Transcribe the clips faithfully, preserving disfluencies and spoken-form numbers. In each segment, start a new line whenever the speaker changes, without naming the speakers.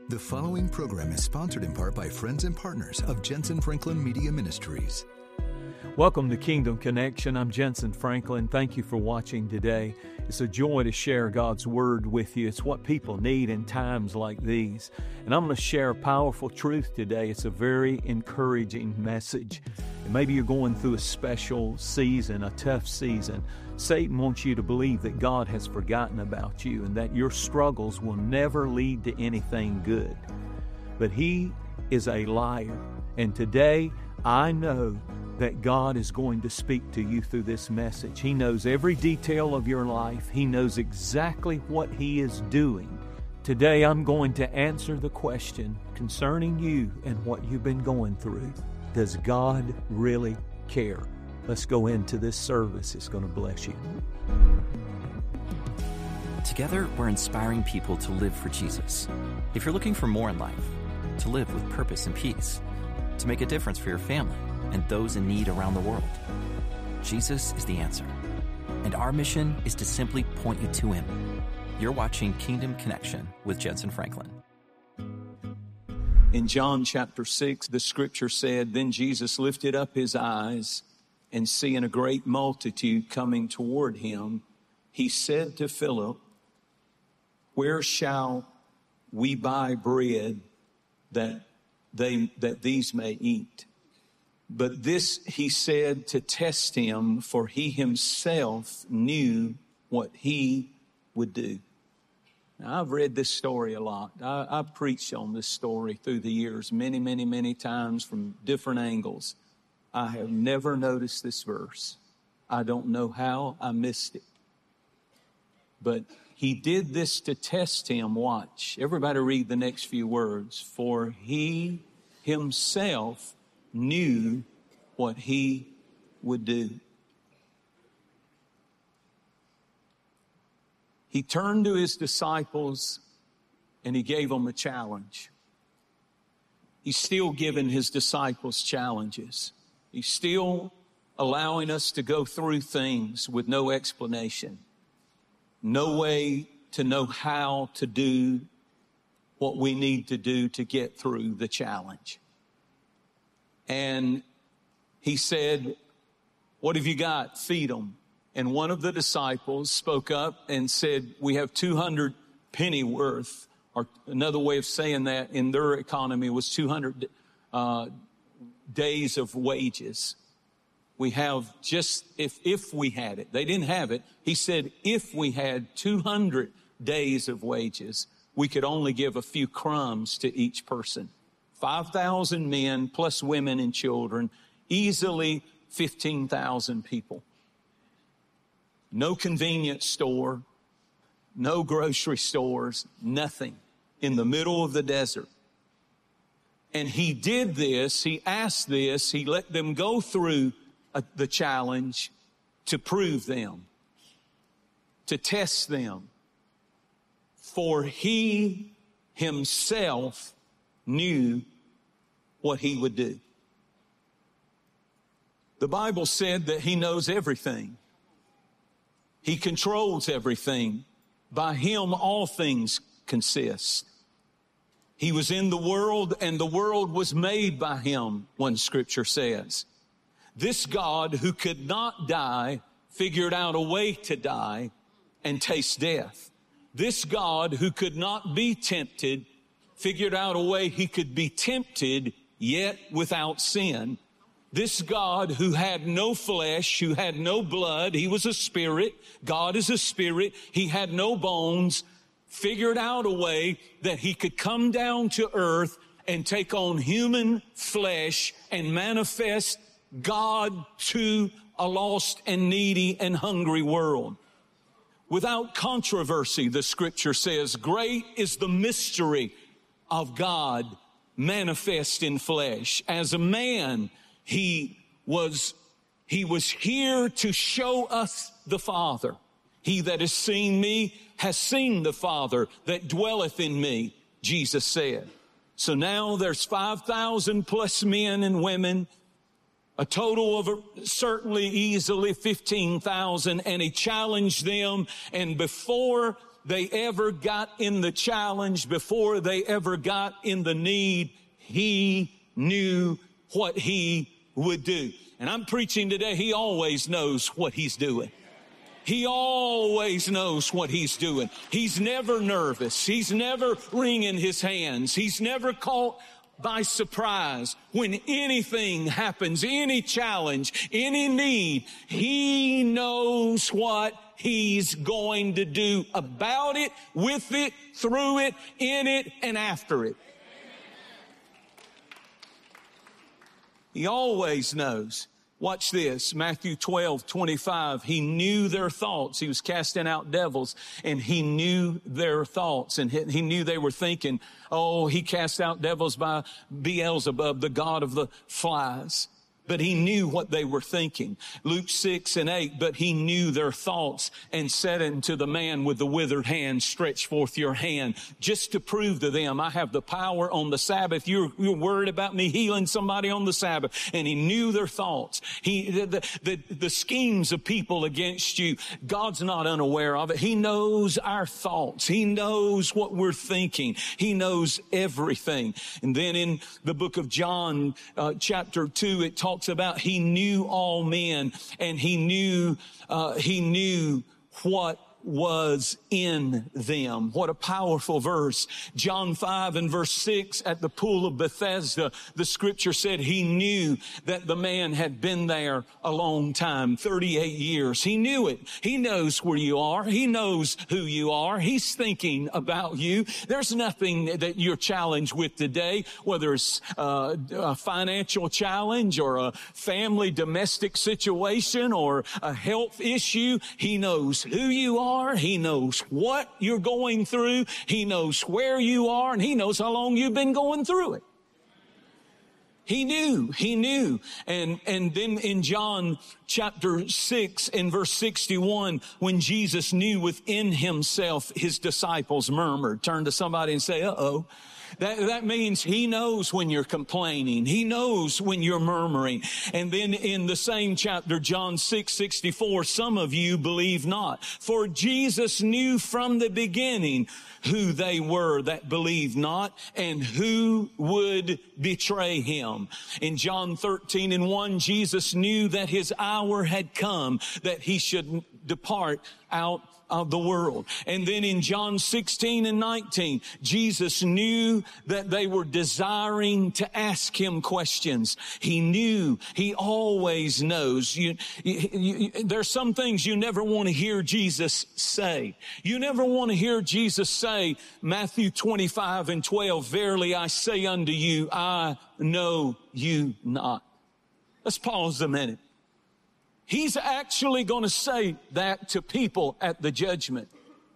The following program is sponsored in part by friends and partners of Jensen Franklin Media Ministries.
Welcome to Kingdom Connection. I'm Jensen Franklin. Thank you for watching today. It's a joy to share God's Word with you. It's what people need in times like these. And I'm going to share a powerful truth today. It's a very encouraging message. And maybe you're going through a special season, a tough season. Satan wants you to believe that God has forgotten about you and that your struggles will never lead to anything good. But he is a liar. And today, I know that God is going to speak to you through this message. He knows every detail of your life. He knows exactly what He is doing. Today, I'm going to answer the question concerning you and what you've been going through. Does God really care? Let's go into this service. It's going to bless you.
Together, we're inspiring people to live for Jesus. If you're looking for more in life, to live with purpose and peace, to make a difference for your family and those in need around the world, Jesus is the answer. And our mission is to simply point you to Him. You're watching Kingdom Connection with Jensen Franklin.
In John chapter six, the scripture said, "Then Jesus lifted up His eyes, and seeing a great multitude coming toward Him, He said to Philip, 'Where shall we buy bread that they that these may eat?' But this He said to test Him, for He Himself knew what He would do." Now, I've read this story a lot. I, I've preached on this story through the years many, many, many times from different angles. I have never noticed this verse. I don't know how I missed it. But He did this to test Him. Watch. Everybody read the next few words. For He Himself knew what He would do. He turned to His disciples and He gave them a challenge. He's still giving His disciples challenges. He's still allowing us to go through things with no explanation, no way to know how to do what we need to do to get through the challenge. And He said, "What have you got? Feed them." And one of the disciples spoke up and said, "We have two hundred penny worth," or another way of saying that in their economy was two hundred uh, days of wages. We have just, if, if we had it, they didn't have it. He said, if we had two hundred days of wages, we could only give a few crumbs to each person. five thousand men plus women and children, easily fifteen thousand people. No convenience store, no grocery stores, nothing, in the middle of the desert. And He did this, He asked this, He let them go through a, the challenge to prove them, to test them. For He Himself knew what He would do. The Bible said that He knows everything. He controls everything. By Him all things consist. He was in the world and the world was made by Him, one scripture says. This God who could not die figured out a way to die and taste death. This God who could not be tempted figured out a way He could be tempted yet without sin. This God who had no flesh, who had no blood, He was a spirit. God is a spirit. He had no bones, figured out a way that He could come down to earth and take on human flesh and manifest God to a lost and needy and hungry world. Without controversy, the scripture says, great is the mystery of God manifest in flesh. As a man, He was, he was here to show us the Father. He that has seen me has seen the Father that dwelleth in me, Jesus said. So now there's five thousand plus men and women, a total of certainly easily fifteen thousand, and He challenged them. And before they ever got in the challenge, before they ever got in the need, he knew what he would do. And I'm preaching today, he always knows what he's doing. He always knows what he's doing. He's never nervous. He's never wringing his hands. He's never caught by surprise when anything happens, any challenge, any need. He knows what he's going to do about it, with it, through it, in it, and after it. He always knows. Watch this, Matthew twelve twenty-five. He knew their thoughts. He was casting out devils, and he knew their thoughts. And he knew they were thinking, oh, he cast out devils by Beelzebub, the god of the flies. But he knew what they were thinking. Luke six and eight, but he knew their thoughts and said unto the man with the withered hand, stretch forth your hand, just to prove to them, I have the power on the Sabbath. You're, you're worried about me healing somebody on the Sabbath. And he knew their thoughts. He, the, the, the schemes of people against you, God's not unaware of it. He knows our thoughts. He knows what we're thinking. He knows everything. And then in the book of John, uh, chapter two, it talks about he knew all men, and he knew uh, he knew what was in them. What a powerful verse. John five and verse six, at the pool of Bethesda, the scripture said he knew that the man had been there a long time, thirty-eight years. He knew it. He knows where you are. He knows who you are. He's thinking about you. There's nothing that you're challenged with today, whether it's uh, a financial challenge or a family domestic situation or a health issue. He knows who you are. He knows what you're going through. He knows where you are, and he knows how long you've been going through it. He knew, he knew. And, and then in John chapter six and verse sixty-one, when Jesus knew within himself, his disciples murmured. Turn to somebody and say, uh-oh. That, that means he knows when you're complaining. He knows when you're murmuring. And then in the same chapter, John six sixty-four, some of you believe not. For Jesus knew from the beginning who they were that believed not and who would betray him. In John thirteen and one, Jesus knew that his hour had come, that he should depart out of the world. And then in John sixteen and nineteen, Jesus knew that they were desiring to ask him questions. He knew. He always knows. You, you, you, there's some things you never want to hear Jesus say. You never want to hear Jesus say, Matthew twenty-five and twelve, verily I say unto you, I know you not. Let's pause a minute. He's actually going to say that to people at the judgment.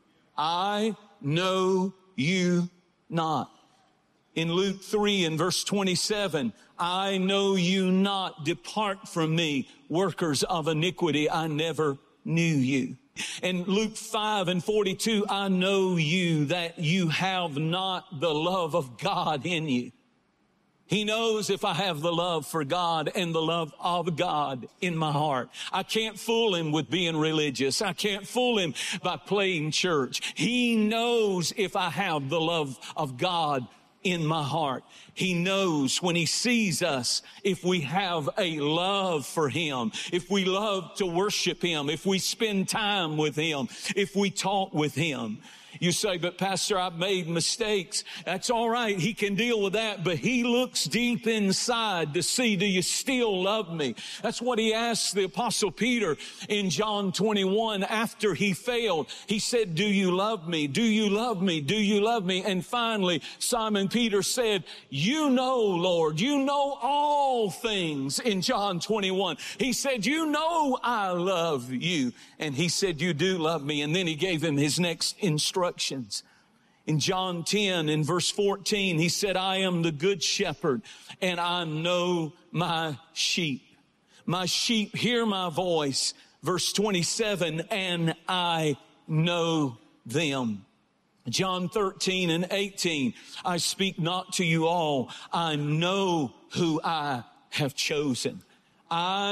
I know you not. In Luke three and verse twenty-seven, I know you not. Depart from me, workers of iniquity. I never knew you. In Luke five and forty-two, I know you that you have not the love of God in you. He knows if I have the love for God and the love of God in my heart. I can't fool him with being religious. I can't fool him by playing church. He knows if I have the love of God in my heart. He knows when he sees us, if we have a love for him, if we love to worship him, if we spend time with him, if we talk with him. You say, but Pastor, I've made mistakes. That's all right. He can deal with that, but he looks deep inside to see, do you still love me? That's what he asked the Apostle Peter in John twenty-one after he failed. He said, do you love me? Do you love me? Do you love me? And finally, Simon Peter said, you know, Lord, you know all things in John twenty-one. He said, you know I love you. And he said, you do love me. And then he gave him his next instructions. In John ten, in verse fourteen, he said, I am the good shepherd, and I know my sheep. My sheep hear my voice. Verse twenty-seven, and I know them. John thirteen and eighteen, I speak not to you all. I know who I have chosen. I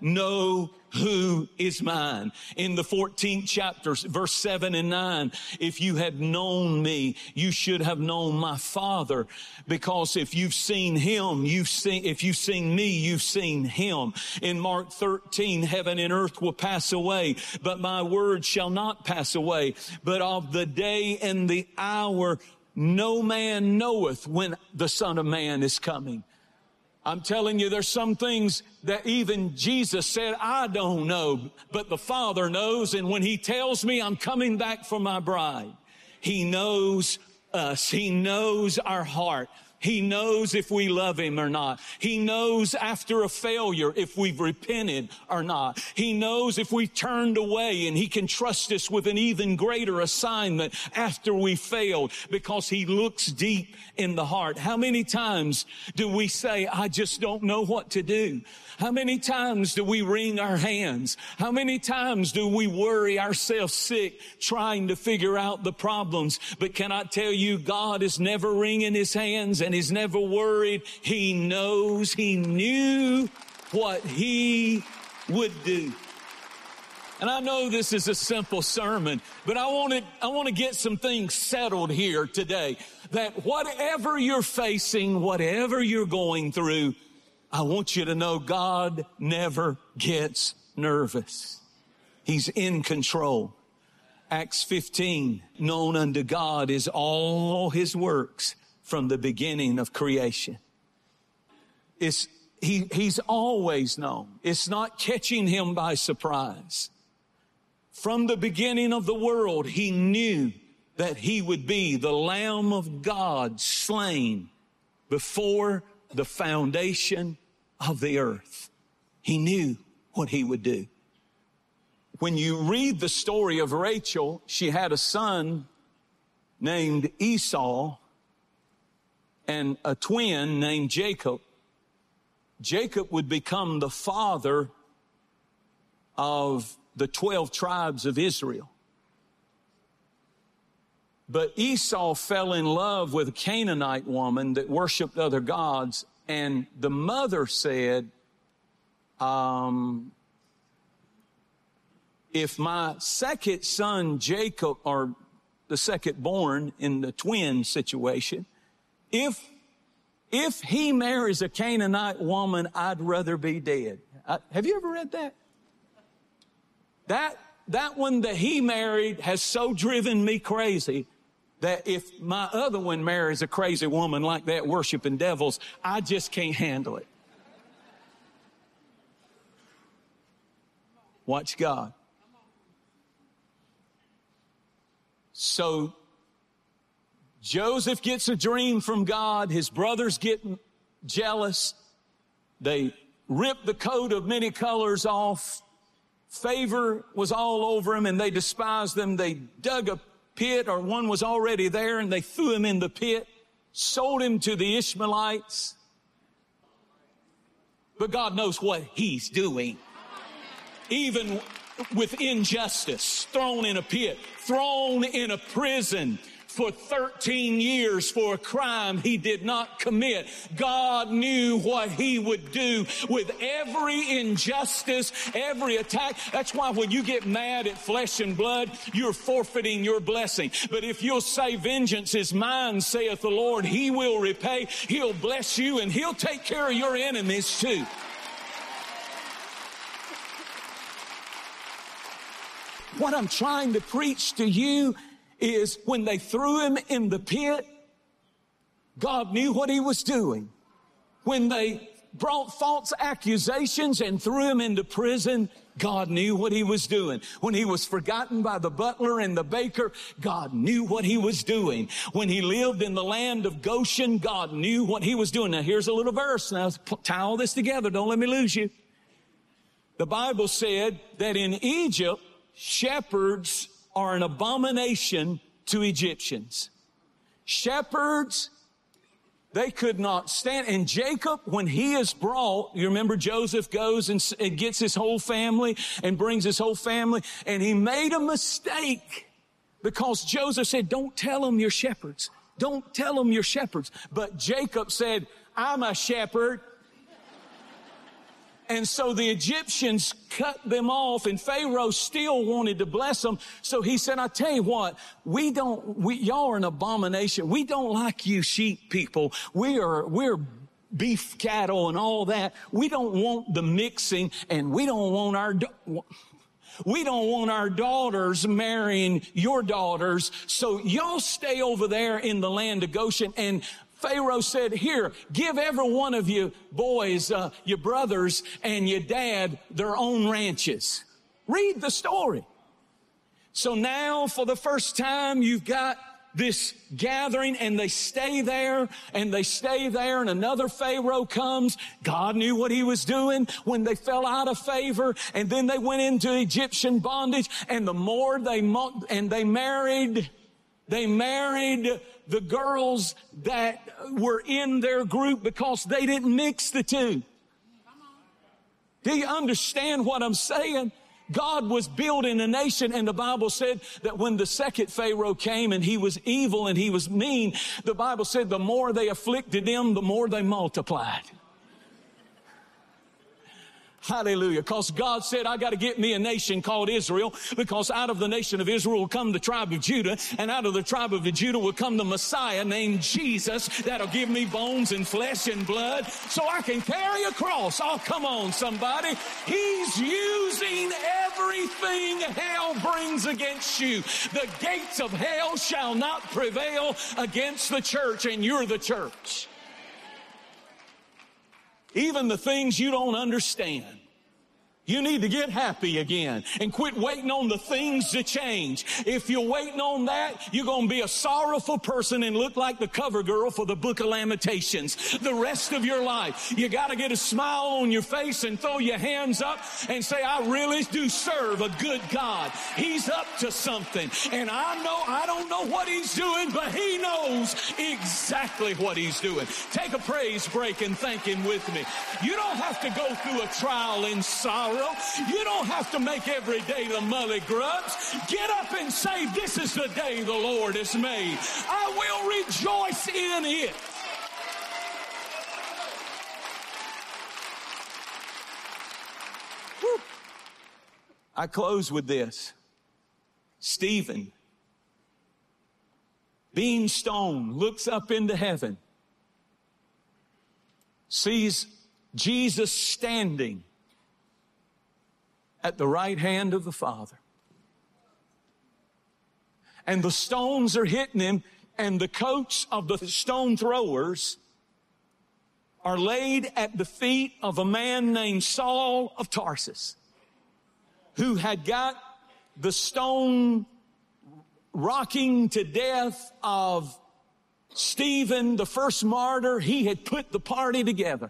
know who is mine. In the fourteenth chapter, verse seven and nine, if you had known me, you should have known my Father, because if you've seen him, you've seen, if you've seen me, you've seen him. In Mark thirteen, heaven and earth will pass away, but my word shall not pass away. But of the day and the hour, no man knoweth when the Son of Man is coming. I'm telling you, there's some things that even Jesus said, I don't know, but the Father knows. And when he tells me I'm coming back for my bride, he knows us. He knows our heart. He knows if we love him or not. He knows after a failure if we've repented or not. He knows if we turned away, and he can trust us with an even greater assignment after we failed, because he looks deep in the heart. How many times do we say, I just don't know what to do? How many times do we wring our hands? How many times do we worry ourselves sick trying to figure out the problems? But can I tell you, God is never wringing his hands, and he's never worried. He knows, he knew what he would do. And I know this is a simple sermon, but I want to, I want to get some things settled here today, that whatever you're facing, whatever you're going through, I want you to know God never gets nervous. He's in control. Acts fifteen, known unto God is all his works from the beginning of creation. It's, he, he's always known. It's not catching him by surprise. From the beginning of the world, he knew that he would be the Lamb of God slain before the foundation of the earth. He knew what he would do. When you read the story of Rachel, she had a son named Esau and a twin named Jacob. Jacob would become the father of the twelve tribes of Israel. But Esau fell in love with a Canaanite woman that worshiped other gods, and the mother said, um, if my second son Jacob, or the second born in the twin situation, if if he marries a Canaanite woman, I'd rather be dead. I, have you ever read that? That that one that he married has so driven me crazy that if my other one marries a crazy woman like that worshiping devils, I just can't handle it. Watch God. So Joseph gets a dream from God. His brothers get jealous. They rip the coat of many colors off. Favor was all over him, and they despised them. They dug a pit, or one was already there, and they threw him in the pit, sold him to the Ishmaelites. But God knows what he's doing. Even with injustice, thrown in a pit, thrown in a prison for thirteen years for a crime he did not commit. God knew what he would do with every injustice, every attack. That's why when you get mad at flesh and blood, you're forfeiting your blessing. But if you'll say, vengeance is mine, saith the Lord, he will repay. He'll bless you, and he'll take care of your enemies too. What I'm trying to preach to you is when they threw him in the pit, God knew what he was doing. When they brought false accusations and threw him into prison, God knew what he was doing. When he was forgotten by the butler and the baker, God knew what he was doing. When he lived in the land of Goshen, God knew what he was doing. Now here's a little verse. Now tie all this together. Don't let me lose you. The Bible said that in Egypt, shepherds are an abomination to Egyptians. Shepherds, they could not stand. And Jacob, when he is brought, you remember Joseph goes and, and gets his whole family and brings his whole family, and he made a mistake because Joseph said, don't tell them you're shepherds. Don't tell them you're shepherds. But Jacob said, I'm a shepherd. And so the Egyptians cut them off, and Pharaoh still wanted to bless them. So he said, I tell you what, we don't, we, y'all are an abomination. We don't like you sheep people. We are, we're beef cattle and all that. We don't want the mixing, and we don't want our, we don't want our daughters marrying your daughters. So y'all stay over there in the land of Goshen. And Pharaoh said, here, give every one of you boys, uh, your brothers and your dad, their own ranches. Read the story. So now for the first time, you've got this gathering, and they stay there and they stay there, and another Pharaoh comes. God knew what he was doing when they fell out of favor, and then they went into Egyptian bondage, and the more they, mo- and they married, they married the girls that were in their group because they didn't mix the two. Do you understand what I'm saying? God was building a nation, and the Bible said that when the second Pharaoh came and he was evil and he was mean, the Bible said the more they afflicted them, the more they multiplied. Hallelujah. Because God said, I got to get me a nation called Israel, because out of the nation of Israel will come the tribe of Judah, and out of the tribe of Judah will come the Messiah named Jesus that'll give me bones and flesh and blood so I can carry a cross. Oh, come on, somebody. He's using everything hell brings against you. The gates of hell shall not prevail against the church, and you're the church. Even the things you don't understand. You need to get happy again and quit waiting on the things to change. If you're waiting on that, you're going to be a sorrowful person and look like the cover girl for the Book of Lamentations the rest of your life. You got to get a smile on your face and throw your hands up and say, I really do serve a good God. He's up to something. And I know, I don't know what he's doing, but he knows exactly what he's doing. Take a praise break and thank him with me. You don't have to go through a trial in sorrow. You don't have to make every day the mully grubs. Get up and say, this is the day the Lord has made. I will rejoice in it. Whew. I close with this. Stephen, being stoned, looks up into heaven, sees Jesus standing at the right hand of the Father. And the stones are hitting him, and the coats of the stone throwers are laid at the feet of a man named Saul of Tarsus, who had got the stone rocking to death of Stephen, the first martyr. He had put the party together.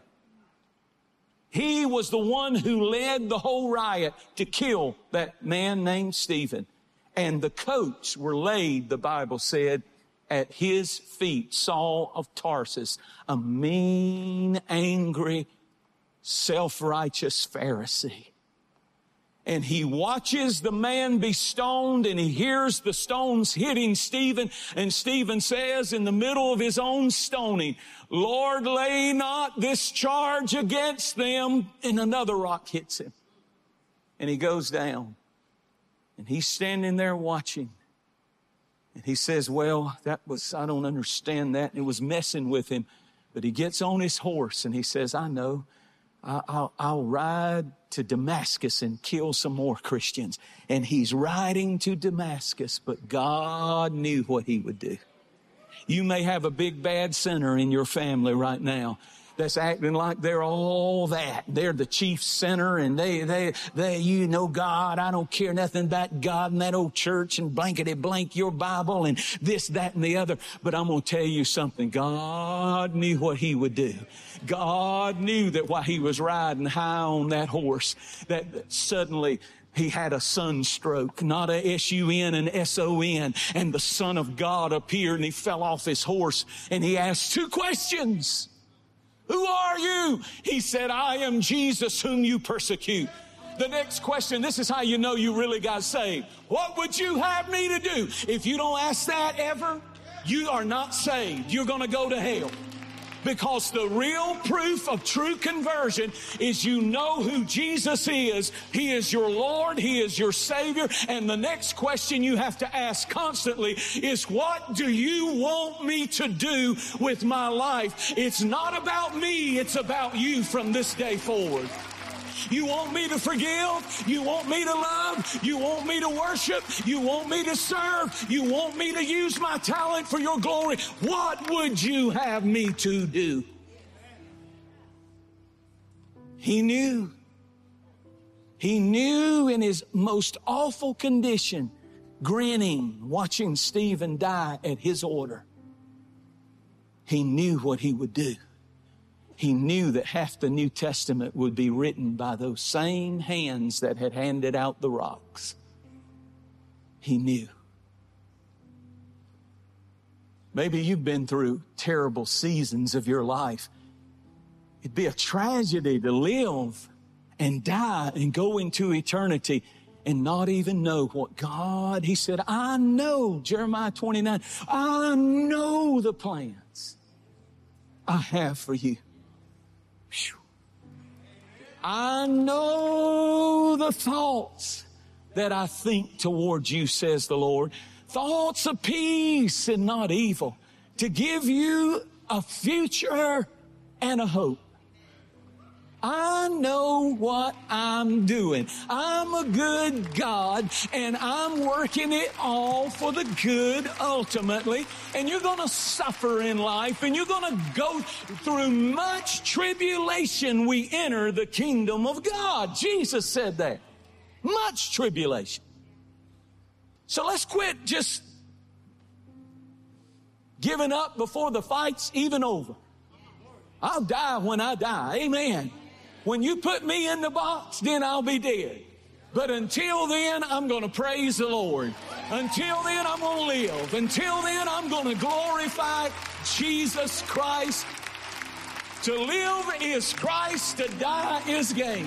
He was the one who led the whole riot to kill that man named Stephen. And the coats were laid, the Bible said, at his feet. Saul of Tarsus, a mean, angry, self-righteous Pharisee. And he watches the man be stoned, and he hears the stones hitting Stephen. And Stephen says in the middle of his own stoning, Lord, lay not this charge against them. And another rock hits him. And he goes down. And he's standing there watching. And he says, well, that was, I don't understand that. It was messing with him. But he gets on his horse and he says, I know. I'll, I'll ride to Damascus and kill some more Christians. And he's riding to Damascus, but God knew what he would do. You may have a big bad sinner in your family right now that's acting like they're all that. They're the chief sinner, and they, they, they, you know God. I don't care nothing about God and that old church and blankety blank your Bible and this, that, and the other. But I'm going to tell you something. God knew what he would do. God knew that while he was riding high on that horse, that suddenly he had a sunstroke, not a S U N and S O N. And the Son of God appeared, and he fell off his horse, and he asked two questions. Who are you? He said, I am Jesus whom you persecute. The next question, this is how you know you really got saved. What would you have me to do? If you don't ask that ever, you are not saved. You're going to go to hell. Because the real proof of true conversion is you know who Jesus is. He is your Lord. He is your Savior. And the next question you have to ask constantly is, what do you want me to do with my life? It's not about me. It's about you from this day forward. You want me to forgive? You want me to love? You want me to worship? You want me to serve? You want me to use my talent for your glory? What would you have me to do? He knew. He knew in his most awful condition, grinning, watching Stephen die at his order. He knew what he would do. He knew that half the New Testament would be written by those same hands that had handed out the rocks. He knew. Maybe you've been through terrible seasons of your life. It'd be a tragedy to live and die and go into eternity and not even know what God, he said, I know, Jeremiah twenty-nine, I know the plans I have for you. Whew. I know the thoughts that I think towards you, says the Lord. Thoughts of peace and not evil, to give you a future and a hope. I know what I'm doing. I'm a good God, and I'm working it all for the good ultimately. And you're going to suffer in life, and you're going to go through much tribulation. We enter the kingdom of God. Jesus said that. Much tribulation. So let's quit just giving up before the fight's even over. I'll die when I die. Amen. When you put me in the box, then I'll be dead. But until then, I'm going to praise the Lord. Until then, I'm going to live. Until then, I'm going to glorify Jesus Christ. To live is Christ, to die is gain.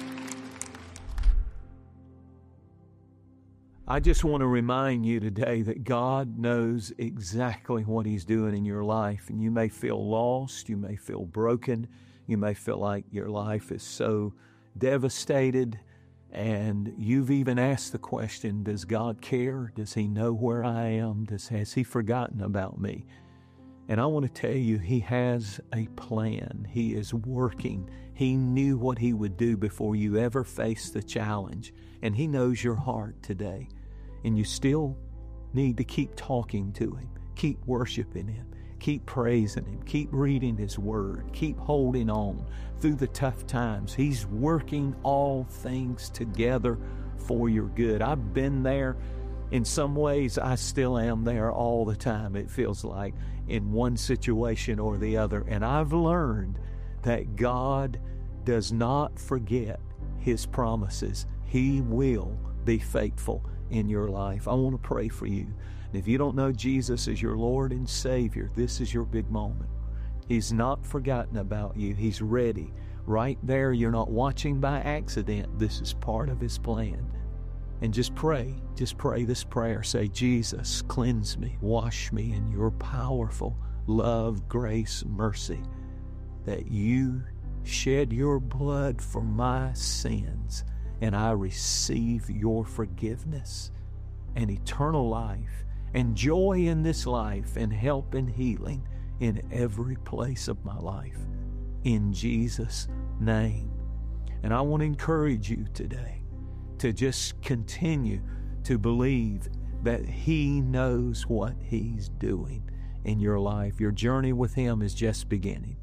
I just want to remind you today that God knows exactly what He's doing in your life. And you may feel lost, you may feel broken, you may feel like your life is so devastated, and you've even asked the question, does God care? Does He know where I am? Does, has He forgotten about me? And I want to tell you, He has a plan. He is working. He knew what He would do before you ever faced the challenge. And He knows your heart today. And you still need to keep talking to Him. Keep worshiping Him. Keep praising Him. Keep reading His Word. Keep holding on through the tough times. He's working all things together for your good. I've been there. In some ways, I still am there all the time, it feels like, in one situation or the other. And I've learned that God does not forget His promises. He will be faithful in your life. I want to pray for you. And if you don't know Jesus as your Lord and Savior, this is your big moment. He's not forgotten about you. He's ready. Right there, you're not watching by accident. This is part of His plan. And just pray. Just pray this prayer. Say, Jesus, cleanse me, wash me in your powerful love, grace, mercy, that you shed your blood for my sins, and I receive your forgiveness and eternal life and joy in this life and help and healing in every place of my life. In Jesus' name. And I want to encourage you today to just continue to believe that He knows what He's doing in your life. Your journey with Him is just beginning.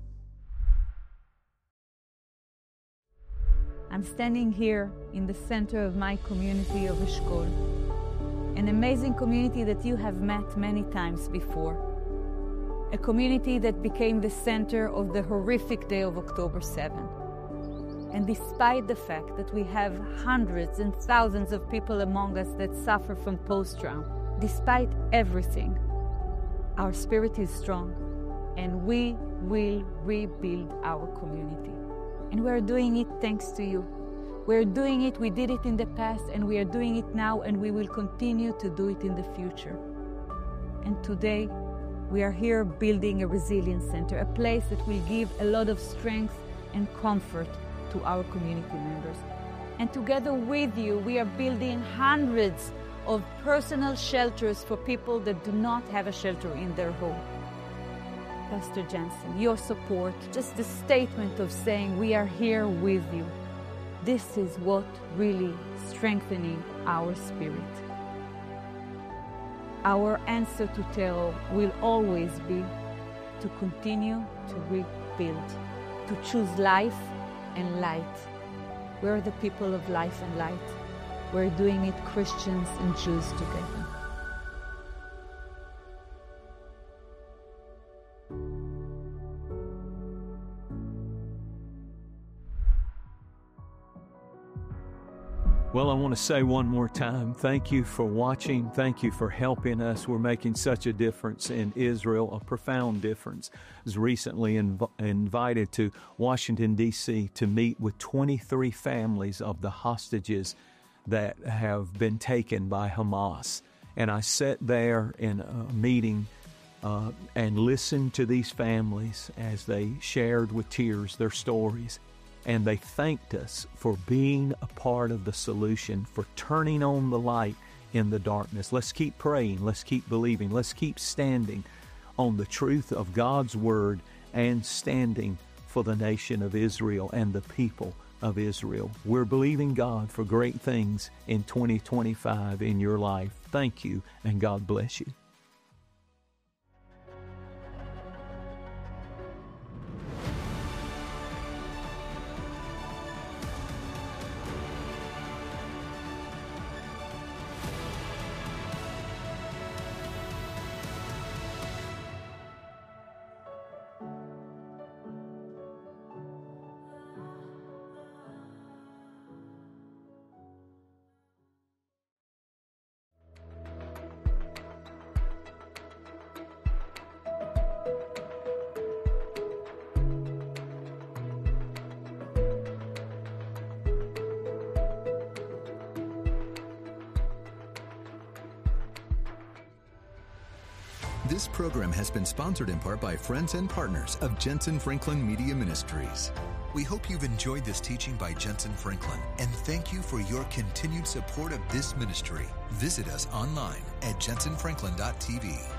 I'm standing here in the center of my community of Eshkol, an amazing community that you have met many times before. A community that became the center of the horrific day of October seventh. And despite the fact that we have hundreds and thousands of people among us that suffer from post-trauma, despite everything, our spirit is strong, and we will rebuild our community. And we're doing it thanks to you. We're doing it, we did it in the past, and we are doing it now, and we will continue to do it in the future. And today, We are here building a resilience center, a place that will give a lot of strength and comfort to our community members. And together with you, we are building hundreds of personal shelters for people that do not have a shelter in their home. Pastor Jensen, your support, just the statement of saying we are here with you, this is what really strengthening our spirit. Our answer to terror will always be to continue to rebuild, to choose life and light. We're the people of life and light. We're doing it, Christians and Jews together.
Well, I want to say one more time, thank you for watching. Thank you for helping us. We're making such a difference in Israel, a profound difference. I was recently inv- invited to Washington, D C to meet with twenty-three families of the hostages that have been taken by Hamas. And I sat there in a meeting uh, and listened to these families as they shared with tears their stories. And they thanked us for being a part of the solution, for turning on the light in the darkness. Let's keep praying. Let's keep believing. Let's keep standing on the truth of God's Word and standing for the nation of Israel and the people of Israel. We're believing God for great things in twenty twenty-five in your life. Thank you, and God bless you.
This program has been sponsored in part by friends and partners of Jensen Franklin Media Ministries. We hope you've enjoyed this teaching by Jensen Franklin, and thank you for your continued support of this ministry. Visit us online at jensen franklin dot t v.